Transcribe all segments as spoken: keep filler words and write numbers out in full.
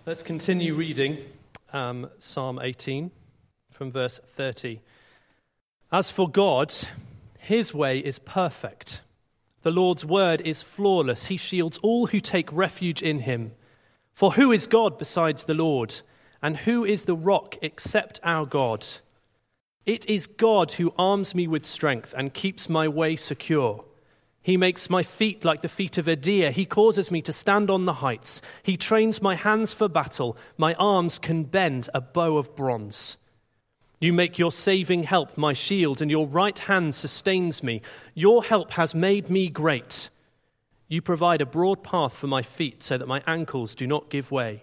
Let's continue reading um, Psalm eighteen from verse thirty. As for God, his way is perfect. The Lord's word is flawless. He shields all who take refuge in him. For who is God besides the Lord? And who is the rock except our God? It is God who arms me with strength and keeps my way secure. He makes my feet like the feet of a deer. He causes me to stand on the heights. He trains my hands for battle. My arms can bend a bow of bronze. You make your saving help my shield, and your right hand sustains me. Your help has made me great. You provide a broad path for my feet so that my ankles do not give way.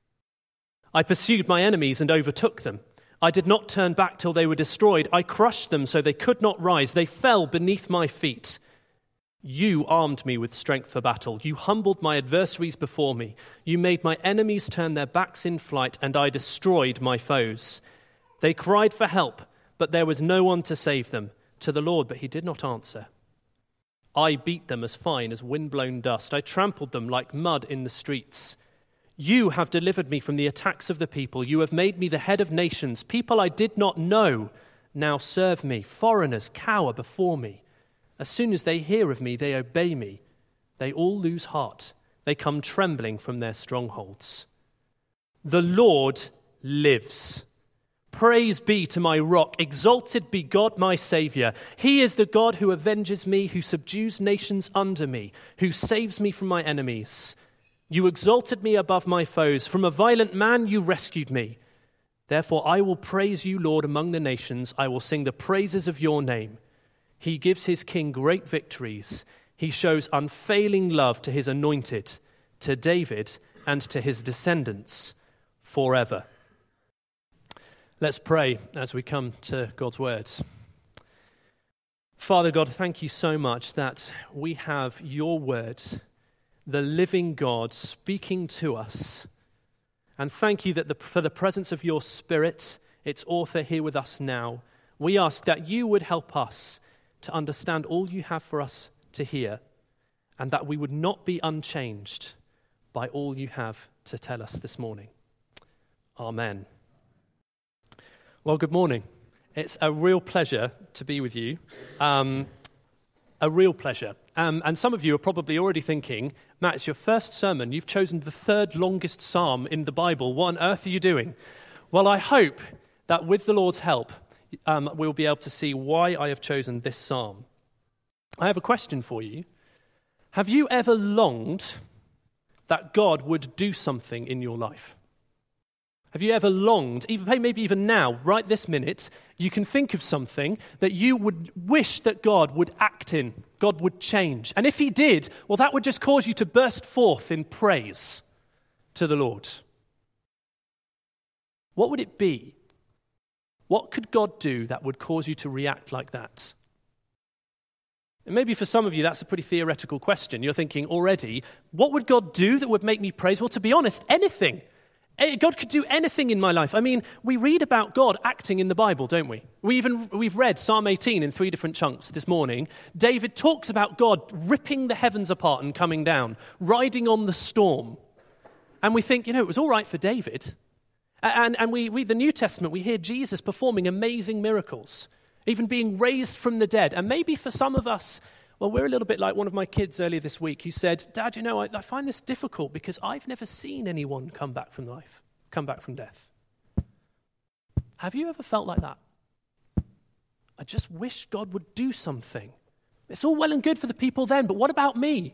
I pursued my enemies and overtook them. I did not turn back till they were destroyed. I crushed them so they could not rise. They fell beneath my feet. You armed me with strength for battle. You humbled my adversaries before me. You made my enemies turn their backs in flight, and I destroyed my foes. They cried for help, but there was no one to save them. To the Lord, but he did not answer. I beat them as fine as wind-blown dust. I trampled them like mud in the streets. You have delivered me from the attacks of the people. You have made me the head of nations. People I did not know now serve me. Foreigners cower before me. As soon as they hear of me, they obey me. They all lose heart. They come trembling from their strongholds. The Lord lives. Praise be to my rock. Exalted be God, my Savior. He is the God who avenges me, who subdues nations under me, who saves me from my enemies. You exalted me above my foes. From a violent man you rescued me. Therefore I will praise you, Lord, among the nations. I will sing the praises of your name. He gives his king great victories. He shows unfailing love to his anointed, to David and to his descendants forever. Let's pray as we come to God's words. Father God, thank you so much that we have your word, the living God, speaking to us. And thank you that the, for the presence of your Spirit, its author here with us now. We ask that you would help us to understand all you have for us to hear, and that we would not be unchanged by all you have to tell us this morning. Amen. Well, good morning. It's a real pleasure to be with you. Um, a real pleasure. Um, and some of you are probably already thinking, Matt, it's your first sermon. You've chosen the third longest psalm in the Bible. What on earth are you doing? Well, I hope that with the Lord's help, Um, we'll be able to see why I have chosen this psalm. I have a question for you. Have you ever longed that God would do something in your life? Have you ever longed, even maybe even now, right this minute, you can think of something that you would wish that God would act in, God would change. And if he did, well, that would just cause you to burst forth in praise to the Lord. What would it be? What could God do that would cause you to react like that? And maybe for some of you, that's a pretty theoretical question. You're thinking already, what would God do that would make me praise? Well, to be honest, anything. God could do anything in my life. I mean, we read about God acting in the Bible, don't we? We even, we've read Psalm eighteen in three different chunks this morning. David talks about God ripping the heavens apart and coming down, riding on the storm. And we think, you know, it was all right for David. And, and we read the New Testament, we hear Jesus performing amazing miracles, even being raised from the dead. And maybe for some of us, well, we're a little bit like one of my kids earlier this week who said, Dad, you know, I, I find this difficult because I've never seen anyone come back from life, come back from death. Have you ever felt like that? I just wish God would do something. It's all well and good for the people then, but what about me?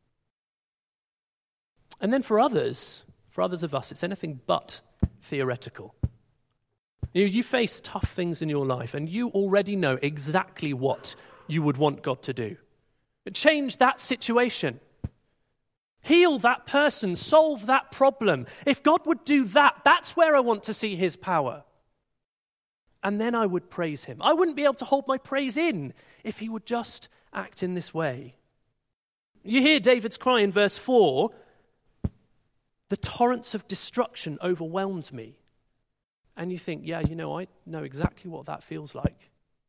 And then for others, for others of us, it's anything but theoretical. You, you face tough things in your life and you already know exactly what you would want God to do. Change that situation. Heal that person. Solve that problem. If God would do that, that's where I want to see his power. And then I would praise him. I wouldn't be able to hold my praise in if he would just act in this way. You hear David's cry in verse four, the torrents of destruction overwhelmed me. And you think, yeah, you know, I know exactly what that feels like.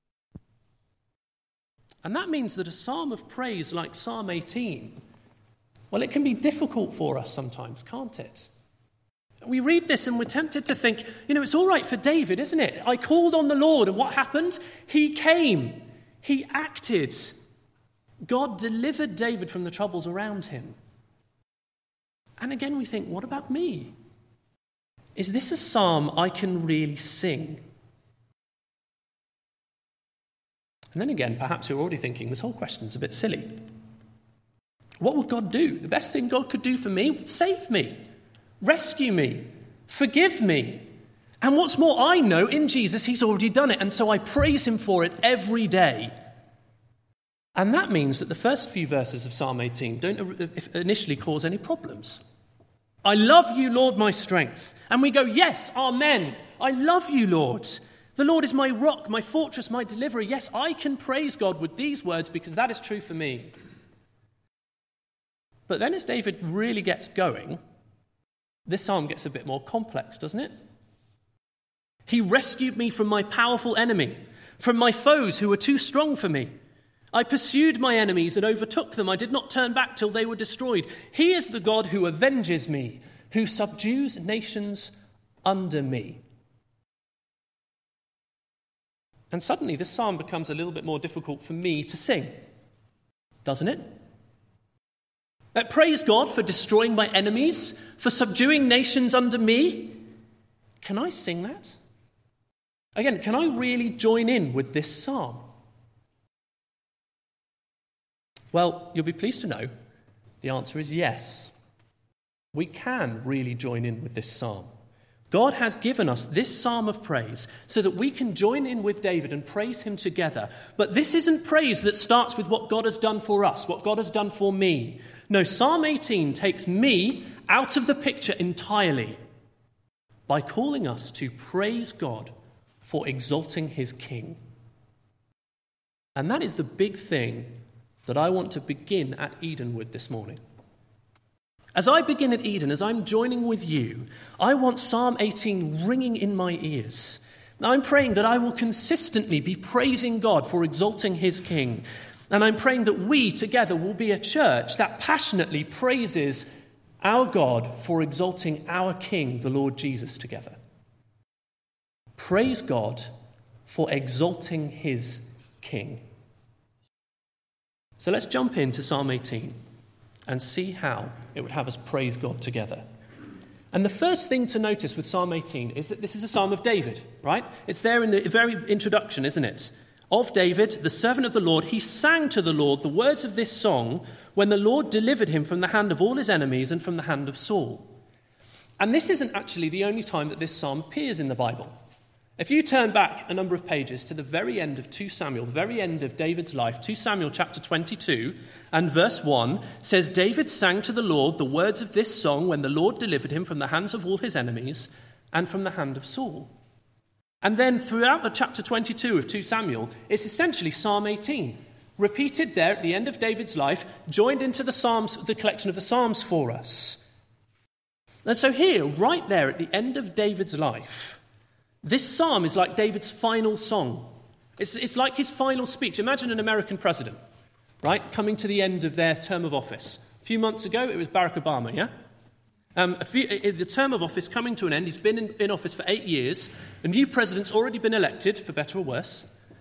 And that means that a psalm of praise like Psalm eighteen, well, it can be difficult for us sometimes, can't it? We read this and we're tempted to think, you know, it's all right for David, isn't it? I called on the Lord, and what happened? He came. He acted. God delivered David from the troubles around him. And again we think, what about me? Is this a psalm I can really sing? And then again, perhaps you're already thinking, this whole question's a bit silly. What would God do? The best thing God could do for me would save me, rescue me, forgive me. And what's more, I know in Jesus he's already done it, and so I praise him for it every day. And that means that the first few verses of Psalm eighteen don't initially cause any problems. I love you, Lord, my strength. And we go, yes, amen. I love you, Lord. The Lord is my rock, my fortress, my deliverer. Yes, I can praise God with these words because that is true for me. But then as David really gets going, this psalm gets a bit more complex, doesn't it? He rescued me from my powerful enemy, from my foes who were too strong for me. I pursued my enemies and overtook them. I did not turn back till they were destroyed. He is the God who avenges me, who subdues nations under me. And suddenly this psalm becomes a little bit more difficult for me to sing, doesn't it? Uh, praise God for destroying my enemies, for subduing nations under me. Can I sing that? Again, can I really join in with this psalm? Well, you'll be pleased to know the answer is yes. We can really join in with this psalm. God has given us this psalm of praise so that we can join in with David and praise him together. But this isn't praise that starts with what God has done for us, what God has done for me. No, Psalm eighteen takes me out of the picture entirely by calling us to praise God for exalting his King. And that is the big thing that I want to begin at Edenwood this morning. As I begin at Eden, as I'm joining with you, I want Psalm eighteen ringing in my ears. Now, I'm praying that I will consistently be praising God for exalting his King. And I'm praying that we together will be a church that passionately praises our God for exalting our King, the Lord Jesus, together. Praise God for exalting his King. So let's jump into Psalm eighteen and see how it would have us praise God together. And the first thing to notice with Psalm eighteen is that this is a psalm of David, right? It's there in the very introduction, isn't it? Of David, the servant of the Lord, he sang to the Lord the words of this song when the Lord delivered him from the hand of all his enemies and from the hand of Saul. And this isn't actually the only time that this psalm appears in the Bible. If you turn back a number of pages to the very end of Second Samuel, the very end of David's life, Second Samuel chapter twenty-two and verse one says, David sang to the Lord the words of this song when the Lord delivered him from the hands of all his enemies and from the hand of Saul. And then throughout the chapter twenty-two of Second Samuel, it's essentially Psalm eighteen, repeated there at the end of David's life, joined into the Psalms, the collection of the Psalms for us. And so here, right there at the end of David's life, this psalm is like David's final song. It's, it's like his final speech. Imagine an American president, right, coming to the end of their term of office. A few months ago, it was Barack Obama, yeah? Um, a few, the term of office coming to an end. He's been in, in office for eight years. A new president's already been elected, for better or worse.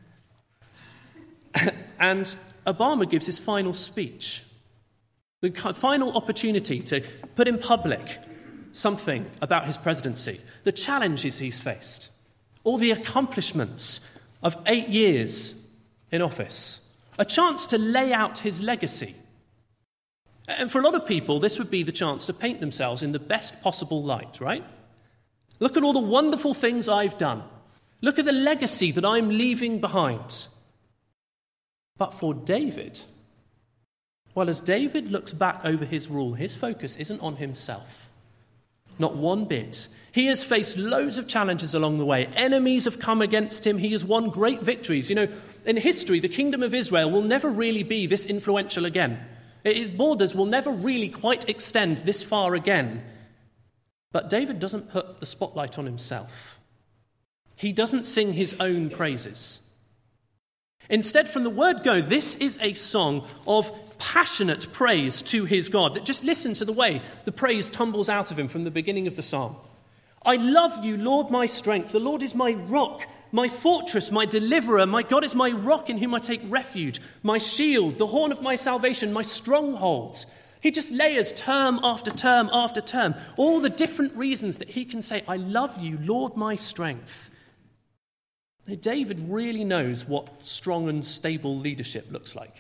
And Obama gives his final speech. The final opportunity to put in public something about his presidency, the challenges he's faced, all the accomplishments of eight years in office, a chance to lay out his legacy. And for a lot of people, this would be the chance to paint themselves in the best possible light, right? Look at all the wonderful things I've done. Look at the legacy that I'm leaving behind. But for David, well, as David looks back over his rule, his focus isn't on himself. Not one bit. He has faced loads of challenges along the way. Enemies have come against him. He has won great victories. You know, in history, the kingdom of Israel will never really be this influential again. Its borders will never really quite extend this far again. But David doesn't put the spotlight on himself. He doesn't sing his own praises. Instead, from the word go, this is a song of passionate praise to his God. Just listen to the way the praise tumbles out of him from the beginning of the psalm. I love you, Lord, my strength. The Lord is my rock, my fortress, my deliverer. My God is my rock in whom I take refuge, my shield, the horn of my salvation, my stronghold. He just layers term after term after term, all the different reasons that he can say, I love you, Lord, my strength. Now, David really knows what strong and stable leadership looks like.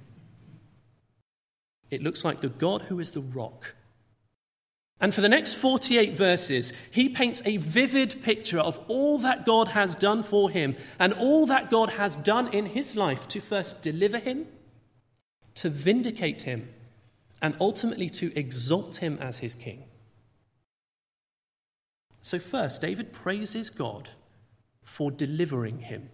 It looks like the God who is the rock. And for the next forty-eight verses, he paints a vivid picture of all that God has done for him and all that God has done in his life to first deliver him, to vindicate him, and ultimately to exalt him as his king. So first, David praises God for delivering him.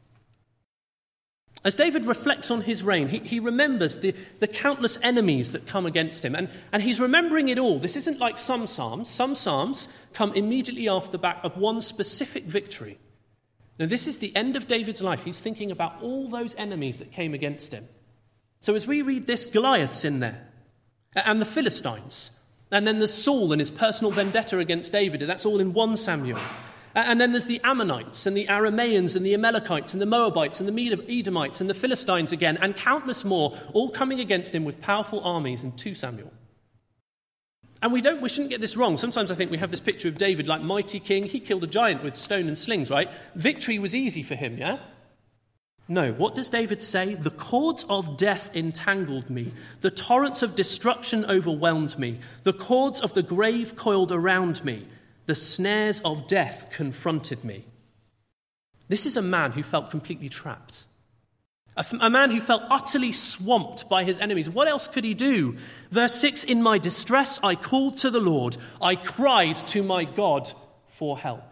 As David reflects on his reign, he, he remembers the, the countless enemies that come against him, and, and he's remembering it all. This isn't like some psalms. Some psalms come immediately off the back of one specific victory. Now, this is the end of David's life. He's thinking about all those enemies that came against him. So as we read this, Goliath's in there, and the Philistines, and then there's Saul and his personal vendetta against David, and that's all in First Samuel. And then there's the Ammonites and the Arameans and the Amalekites and the Moabites and the Edomites and the Philistines again, and countless more, all coming against him with powerful armies in Second Samuel. And we don't, we shouldn't get this wrong. Sometimes I think we have this picture of David like mighty king. He killed a giant with stone and slings, right? Victory was easy for him, yeah? No, what does David say? The cords of death entangled me. The torrents of destruction overwhelmed me. The cords of the grave coiled around me. The snares of death confronted me. This is a man who felt completely trapped. A, a man who felt utterly swamped by his enemies. What else could he do? Verse six, in my distress I called to the Lord. I cried to my God for help.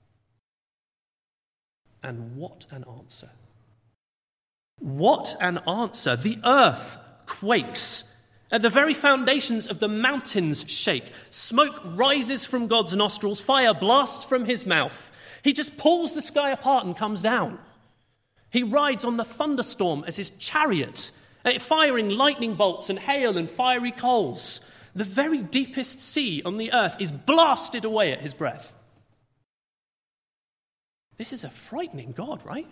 And what an answer. What an answer. The earth quakes. At the very foundations of the mountains shake. Smoke rises from God's nostrils. Fire blasts from his mouth. He just pulls the sky apart and comes down. He rides on the thunderstorm as his chariot, firing lightning bolts and hail and fiery coals. The very deepest sea on the earth is blasted away at his breath. This is a frightening God, right?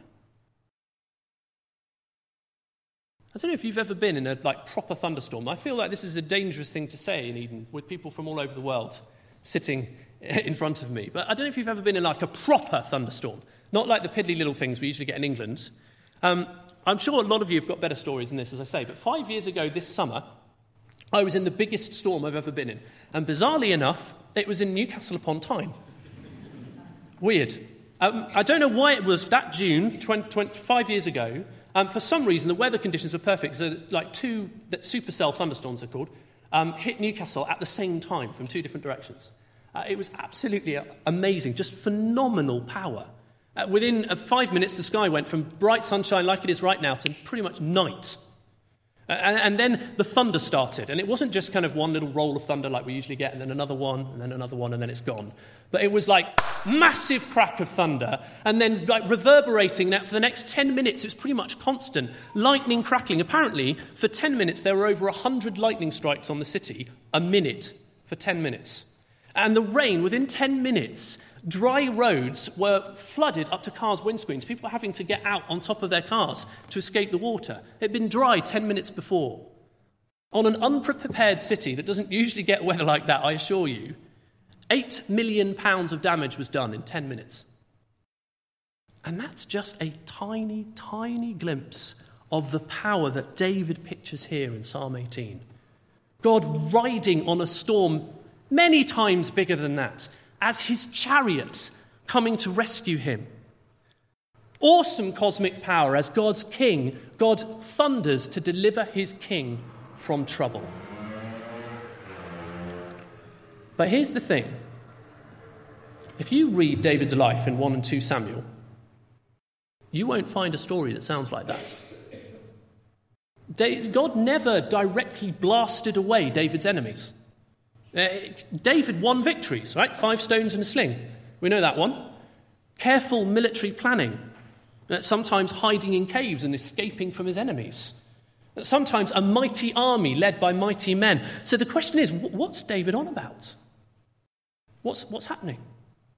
I don't know if you've ever been in a like proper thunderstorm. I feel like this is a dangerous thing to say in Eden with people from all over the world sitting in front of me. But I don't know if you've ever been in like a proper thunderstorm, not like the piddly little things we usually get in England. Um, I'm sure a lot of you have got better stories than this, as I say. But five years ago this summer, I was in the biggest storm I've ever been in. And bizarrely enough, it was in Newcastle upon Tyne. Weird. Um, I don't know why it was that June, twenty, twenty-five years ago. Um, for some reason, the weather conditions were perfect. So, like two that supercell thunderstorms are called, um, hit Newcastle at the same time from two different directions. Uh, it was absolutely amazing, just phenomenal power. Uh, within uh, five minutes, the sky went from bright sunshine like it is right now to pretty much night. Uh, and, and then the thunder started. And it wasn't just kind of one little roll of thunder like we usually get, and then another one, and then another one, and then it's gone. But it was like massive crack of thunder, and then like reverberating that for the next ten minutes. It was pretty much constant. Lightning crackling. Apparently, for ten minutes, there were over one hundred lightning strikes on the city a minute for ten minutes. And the rain, within ten minutes, dry roads were flooded up to cars' windscreens. People were having to get out on top of their cars to escape the water. It had been dry ten minutes before. On an unprepared city that doesn't usually get weather like that, I assure you, eight million pounds of damage was done in ten minutes. And that's just a tiny, tiny glimpse of the power that David pictures here in Psalm eighteen. God riding on a storm many times bigger than that, as his chariot coming to rescue him. Awesome cosmic power as God's king. God thunders to deliver his king from trouble. But here's the thing. If you read David's life in First and Second Samuel, you won't find a story that sounds like that. God never directly blasted away David's enemies. Uh, David won victories, right? Five stones and a sling. We know that one. Careful military planning. Uh, sometimes hiding in caves and escaping from his enemies. Uh, sometimes a mighty army led by mighty men. So the question is, what's David on about? What's, what's happening?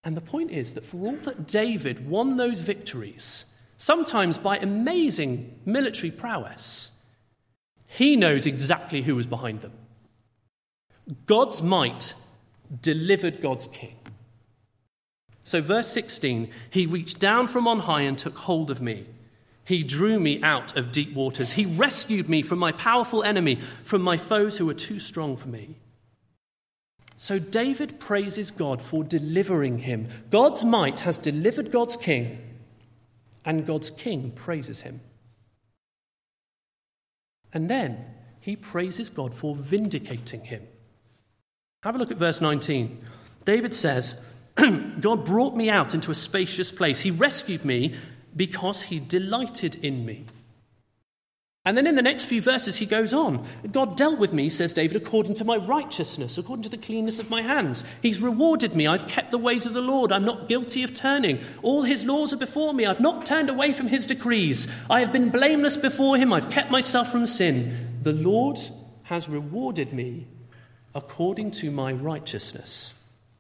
And the point is that for all that David won those victories, sometimes by amazing military prowess, he knows exactly who was behind them. God's might delivered God's king. So verse sixteen, he reached down from on high and took hold of me. He drew me out of deep waters. He rescued me from my powerful enemy, from my foes who were too strong for me. So David praises God for delivering him. God's might has delivered God's king, and God's king praises him. And then he praises God for vindicating him. Have a look at verse nineteen. David says, God brought me out into a spacious place. He rescued me because he delighted in me. And then in the next few verses he goes on. God dealt with me, says David, according to my righteousness, according to the cleanness of my hands. He's rewarded me. I've kept the ways of the Lord. I'm not guilty of turning. All his laws are before me. I've not turned away from his decrees. I have been blameless before him. I've kept myself from sin. The Lord has rewarded me according to my righteousness.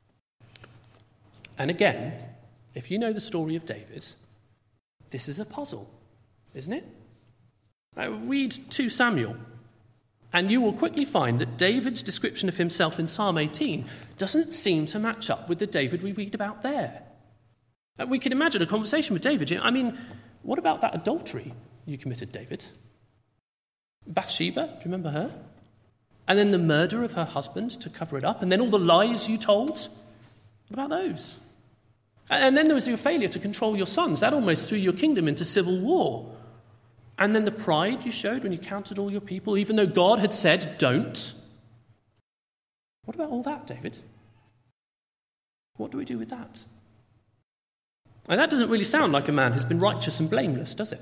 And again, if you know the story of David, this is a puzzle, isn't it? Now, read Second Samuel, and you will quickly find that David's description of himself in Psalm eighteen doesn't seem to match up with the David we read about there. And we can imagine a conversation with David. I mean, what about that adultery you committed, David? Bathsheba, do you remember her? And then the murder of her husband to cover it up, and then all the lies you told. What about those? And then there was your failure to control your sons. That almost threw your kingdom into civil war. And then the pride you showed when you counted all your people, even though God had said, don't. What about all that, David? What do we do with that? And that doesn't really sound like a man who's been righteous and blameless, does it?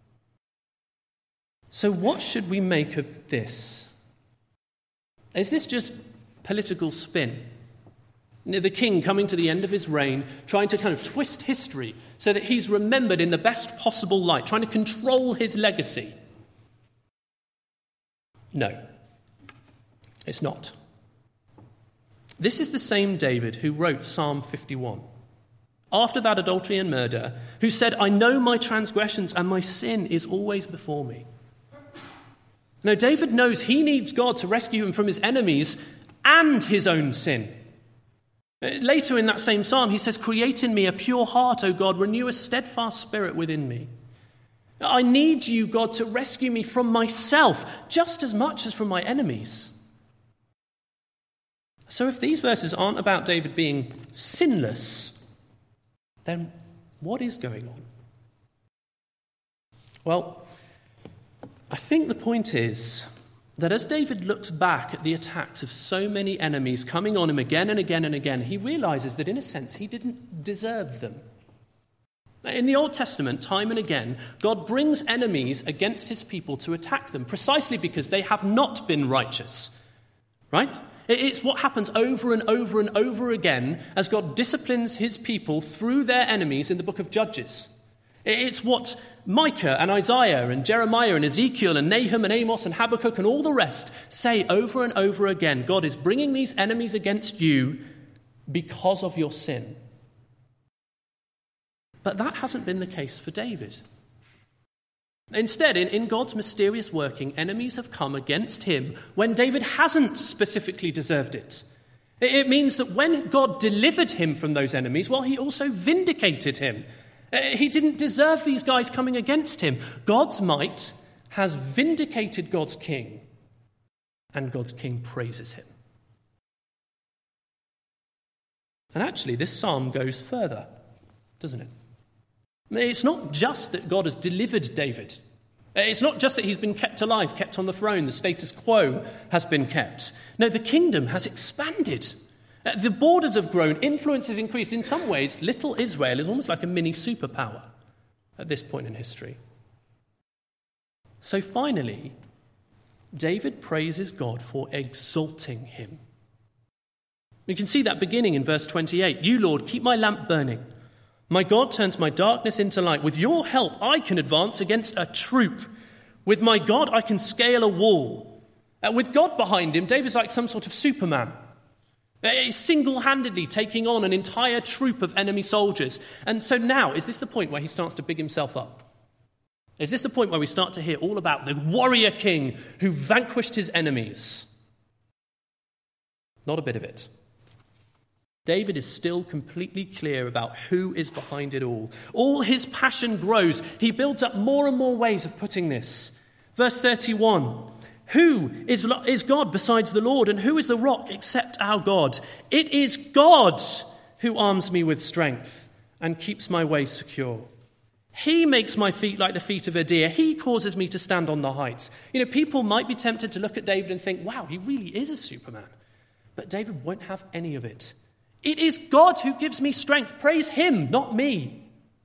So what should we make of this? Is this just political spin? The king coming to the end of his reign, trying to kind of twist history so that he's remembered in the best possible light, trying to control his legacy? No, it's not. This is the same David who wrote Psalm fifty-one. After that adultery and murder, who said, I know my transgressions and my sin is always before me. Now, David knows he needs God to rescue him from his enemies and his own sin. Later in that same psalm, he says, create in me a pure heart, O God, renew a steadfast spirit within me. I need you, God, to rescue me from myself just as much as from my enemies. So if these verses aren't about David being sinless, then what is going on? Well, I think the point is that as David looks back at the attacks of so many enemies coming on him again and again and again, he realizes that in a sense he didn't deserve them. In the Old Testament, time and again, God brings enemies against his people to attack them precisely because they have not been righteous. Right? It's what happens over and over and over again as God disciplines his people through their enemies in the book of Judges. It's what Micah and Isaiah and Jeremiah and Ezekiel and Nahum and Amos and Habakkuk and all the rest say over and over again. God is bringing these enemies against you because of your sin. But that hasn't been the case for David. Instead, in, in God's mysterious working, enemies have come against him when David hasn't specifically deserved it. It, it means that when God delivered him from those enemies, well, he also vindicated him. He didn't deserve these guys coming against him. God's might has vindicated God's king, and God's king praises him. And actually, this psalm goes further, doesn't it? It's not just that God has delivered David. It's not just that he's been kept alive, kept on the throne, the status quo has been kept. No, the kingdom has expanded. The borders have grown, influence has increased. In some ways, little Israel is almost like a mini superpower at this point in history. So finally, David praises God for exalting him. We can see that beginning in verse twenty-eight. You, Lord, keep my lamp burning. My God turns my darkness into light. With your help, I can advance against a troop. With my God, I can scale a wall. Uh, with God behind him, David's like some sort of Superman. He's single-handedly taking on an entire troop of enemy soldiers. And so now, is this the point where he starts to big himself up? Is this the point where we start to hear all about the warrior king who vanquished his enemies? Not a bit of it. David is still completely clear about who is behind it all. All his passion grows. He builds up more and more ways of putting this. Verse thirty-one, who is, is God besides the Lord, and who is the rock except our God? It is God who arms me with strength and keeps my way secure. He makes my feet like the feet of a deer. He causes me to stand on the heights. You know, people might be tempted to look at David and think, wow, he really is a Superman. But David won't have any of it. It is God who gives me strength. Praise him, not me.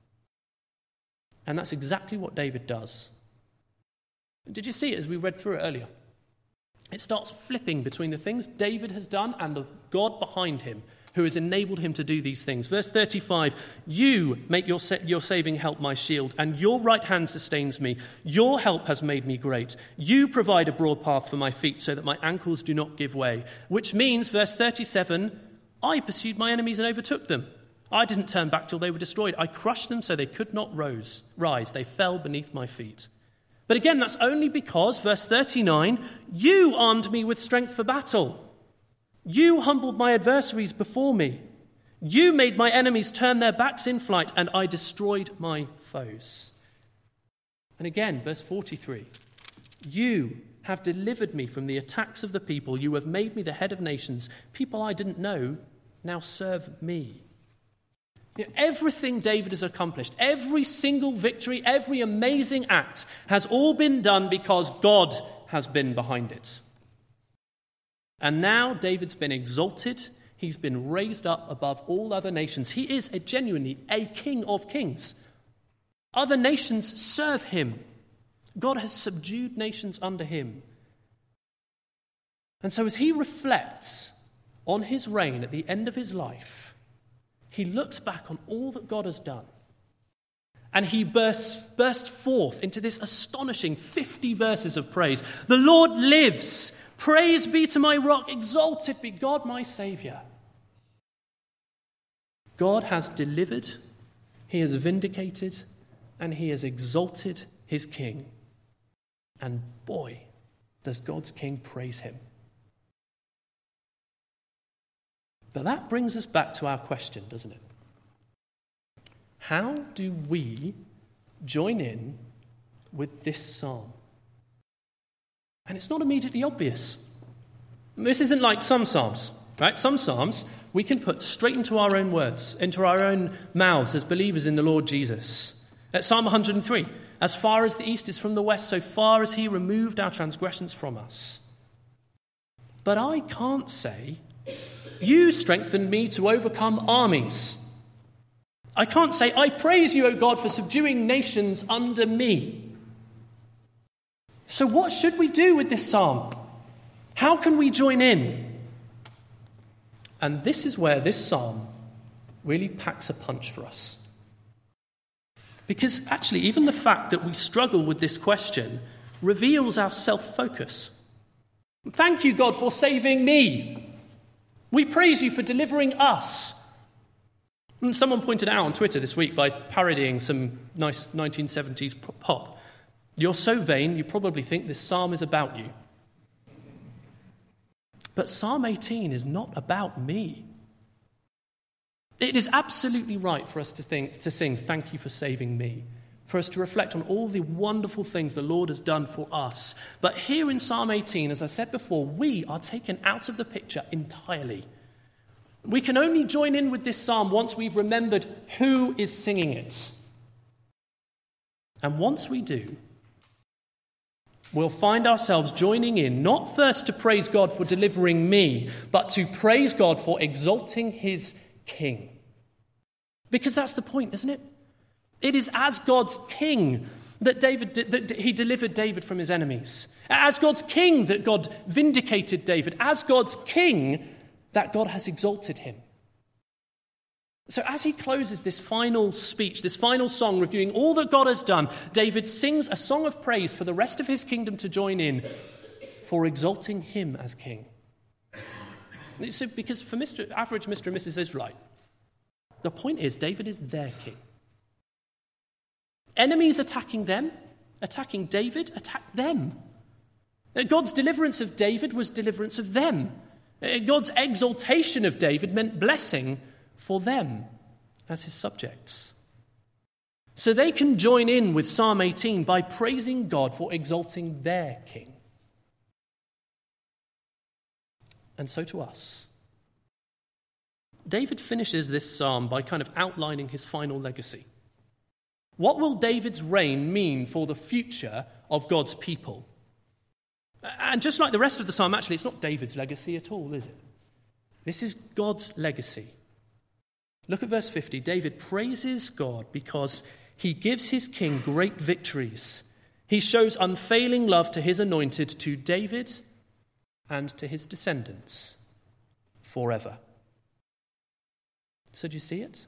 And that's exactly what David does. Did you see it as we read through it earlier? It starts flipping between the things David has done and the God behind him who has enabled him to do these things. Verse thirty-five, you make your, sa- your saving help my shield, and your right hand sustains me. Your help has made me great. You provide a broad path for my feet so that my ankles do not give way. Which means, verse thirty-seven, I pursued my enemies and overtook them. I didn't turn back till they were destroyed. I crushed them so they could not rose, rise. They fell beneath my feet. But again, that's only because, verse thirty-nine, you armed me with strength for battle. You humbled my adversaries before me. You made my enemies turn their backs in flight, and I destroyed my foes. And again, verse forty-three, you have delivered me from the attacks of the people. You have made me the head of nations. People I didn't know now serve me. You know, everything David has accomplished, every single victory, every amazing act has all been done because God has been behind it. And now David's been exalted. He's been raised up above all other nations. He is a genuinely a king of kings. Other nations serve him. God has subdued nations under him. And so as he reflects on his reign at the end of his life, he looks back on all that God has done. And he bursts, bursts forth into this astonishing fifty verses of praise. The Lord lives. Praise be to my rock. Exalted be God my Saviour. God has delivered. He has vindicated. And he has exalted his king. And boy, does God's king praise him. But that brings us back to our question, doesn't it? How do we join in with this psalm? And it's not immediately obvious. This isn't like some psalms, right? Some psalms we can put straight into our own words, into our own mouths as believers in the Lord Jesus. At Psalm one hundred three, as far as the east is from the west, so far as he removed our transgressions from us. But I can't say, you strengthened me to overcome armies. I can't say, I praise you, O God, for subduing nations under me. So what should we do with this psalm? How can we join in? And this is where this psalm really packs a punch for us. Because actually, even the fact that we struggle with this question reveals our self-focus. Thank you, God, for saving me. We praise you for delivering us. And someone pointed out on Twitter this week by parodying some nice nineteen seventies pop. You're so vain, you probably think this psalm is about you. But Psalm eighteen is not about me. It is absolutely right for us to think, to sing, thank you for saving me, for us to reflect on all the wonderful things the Lord has done for us. But here in Psalm eighteen, as I said before, we are taken out of the picture entirely. We can only join in with this psalm once we've remembered who is singing it. And once we do, we'll find ourselves joining in, not first to praise God for delivering me, but to praise God for exalting his king. Because that's the point, isn't it? It is as God's king that David that he delivered David from his enemies. As God's king that God vindicated David. As God's king that God has exalted him. So as he closes this final speech, this final song reviewing all that God has done, David sings a song of praise for the rest of his kingdom to join in for exalting him as king. So, because for Mister average Mister and Missus Israelite, the point is David is their king. Enemies attacking them, attacking David, attack them. God's deliverance of David was deliverance of them. God's exaltation of David meant blessing for them as his subjects. So they can join in with Psalm eighteen by praising God for exalting their king. And so to us. David finishes this psalm by kind of outlining his final legacy. What will David's reign mean for the future of God's people? And just like the rest of the psalm, actually, it's not David's legacy at all, is it? This is God's legacy. Look at verse fifty. David praises God because he gives his king great victories. He shows unfailing love to his anointed, to David and to his descendants forever. So do you see it?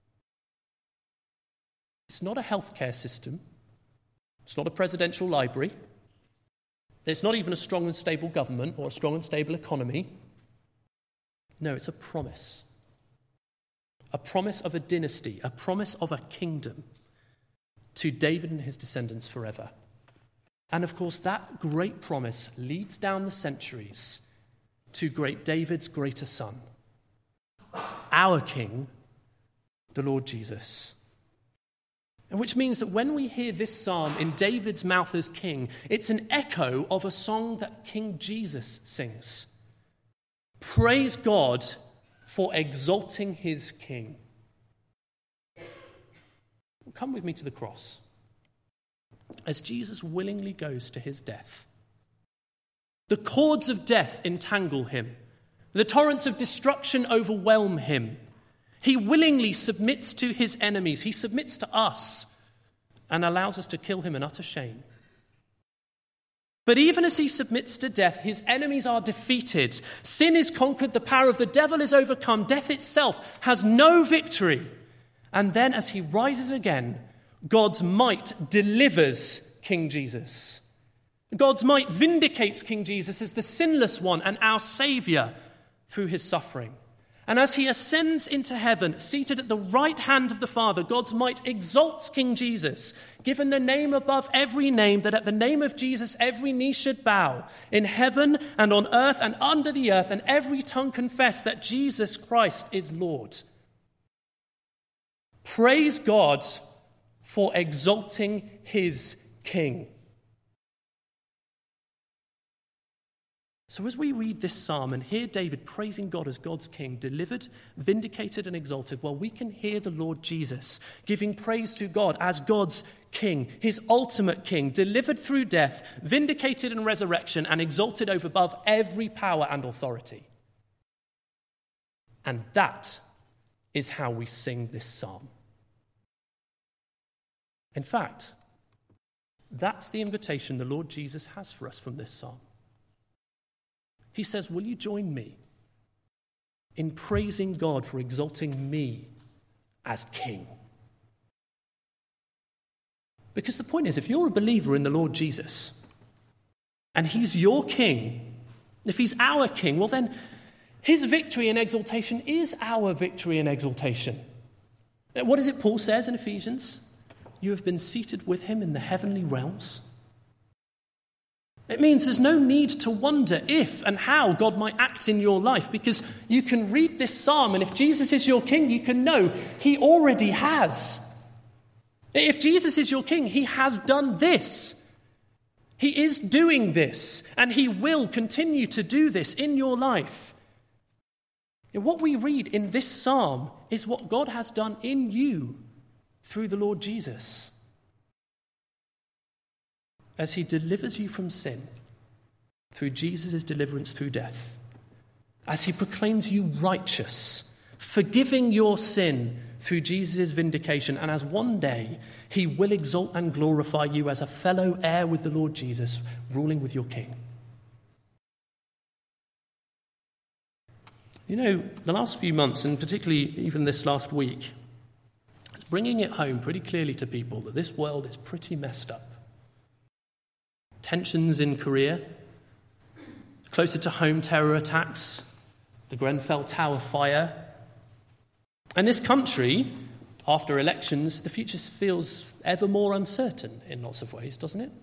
It's not a healthcare system. It's not a presidential library. It's not even a strong and stable government or a strong and stable economy. No, it's a promise. A promise of a dynasty, a promise of a kingdom to David and his descendants forever. And of course, that great promise leads down the centuries to great David's greater son, our King, the Lord Jesus. And which means that when we hear this psalm in David's mouth as king, it's an echo of a song that King Jesus sings. Praise God for exalting his king. Come with me to the cross. As Jesus willingly goes to his death, the cords of death entangle him. The torrents of destruction overwhelm him. He willingly submits to his enemies. He submits to us and allows us to kill him in utter shame. But even as he submits to death, his enemies are defeated. Sin is conquered. The power of the devil is overcome. Death itself has no victory. And then as he rises again, God's might delivers King Jesus. God's might vindicates King Jesus as the sinless one and our Saviour through his suffering. And as he ascends into heaven, seated at the right hand of the Father, God's might exalts King Jesus, given the name above every name, that at the name of Jesus every knee should bow, in heaven and on earth and under the earth, and every tongue confess that Jesus Christ is Lord. Praise God for exalting his King. So as we read this psalm and hear David praising God as God's king, delivered, vindicated, and exalted, well, we can hear the Lord Jesus giving praise to God as God's king, his ultimate king, delivered through death, vindicated in resurrection, and exalted over above every power and authority. And that is how we sing this psalm. In fact, that's the invitation the Lord Jesus has for us from this psalm. He says, will you join me in praising God for exalting me as king? Because the point is, if you're a believer in the Lord Jesus and he's your king, if he's our king, well then his victory and exaltation is our victory and exaltation. What is it Paul says in Ephesians? You have been seated with him in the heavenly realms. It means there's no need to wonder if and how God might act in your life, because you can read this psalm, and if Jesus is your king, you can know he already has. If Jesus is your king, he has done this. He is doing this, and he will continue to do this in your life. And what we read in this psalm is what God has done in you through the Lord Jesus, as he delivers you from sin through Jesus' deliverance through death, as he proclaims you righteous, forgiving your sin through Jesus' vindication, and as one day he will exalt and glorify you as a fellow heir with the Lord Jesus, ruling with your king. You know, the last few months, and particularly even this last week, it's bringing it home pretty clearly to people that this world is pretty messed up. Tensions in Korea, closer to home terror attacks, the Grenfell Tower fire. And this country, after elections, the future feels ever more uncertain in lots of ways, doesn't it?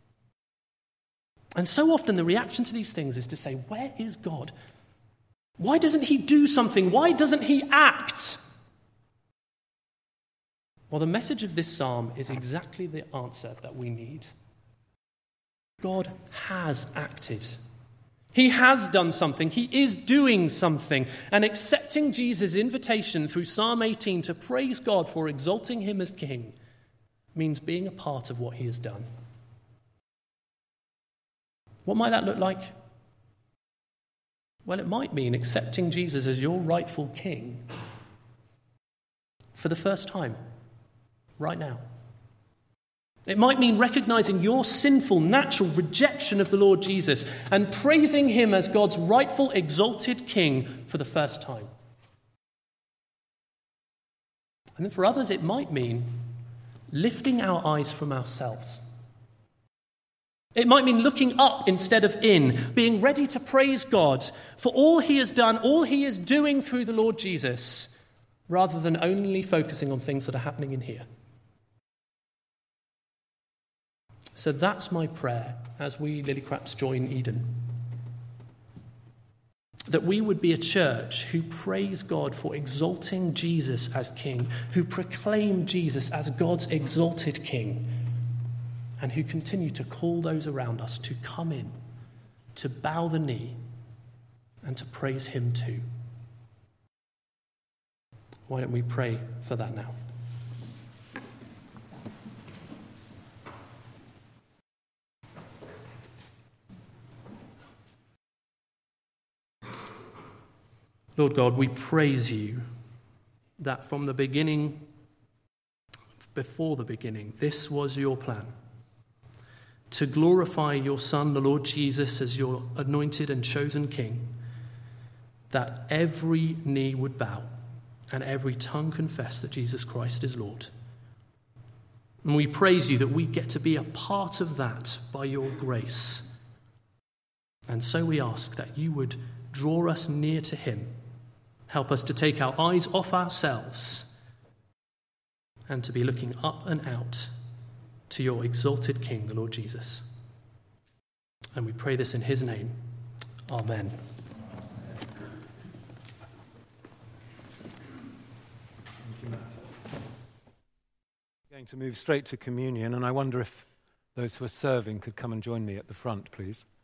And so often the reaction to these things is to say, where is God? Why doesn't he do something? Why doesn't he act? Well, the message of this psalm is exactly the answer that we need. God has acted. He has done something. He is doing something. And accepting Jesus' invitation through Psalm eighteen to praise God for exalting him as king means being a part of what he has done. What might that look like? Well, it might mean accepting Jesus as your rightful king for the first time, right now. It might mean recognizing your sinful, natural rejection of the Lord Jesus and praising him as God's rightful, exalted king for the first time. And then for others, it might mean lifting our eyes from ourselves. It might mean looking up instead of in, being ready to praise God for all he has done, all he is doing through the Lord Jesus, rather than only focusing on things that are happening in here. So that's my prayer as we Lilycraps join Eden. That we would be a church who praise God for exalting Jesus as King, who proclaim Jesus as God's exalted King, and who continue to call those around us to come in, to bow the knee, and to praise him too. Why don't we pray for that now? Lord God, we praise you that from the beginning, before the beginning, this was your plan. To glorify your Son, the Lord Jesus, as your anointed and chosen King, that every knee would bow and every tongue confess that Jesus Christ is Lord. And we praise you that we get to be a part of that by your grace. And so we ask that you would draw us near to him, help us to take our eyes off ourselves and to be looking up and out to your exalted King, the Lord Jesus. And we pray this in his name. Amen. Thank you, Matt. I'm going to move straight to communion, and I wonder if those who are serving could come and join me at the front, please.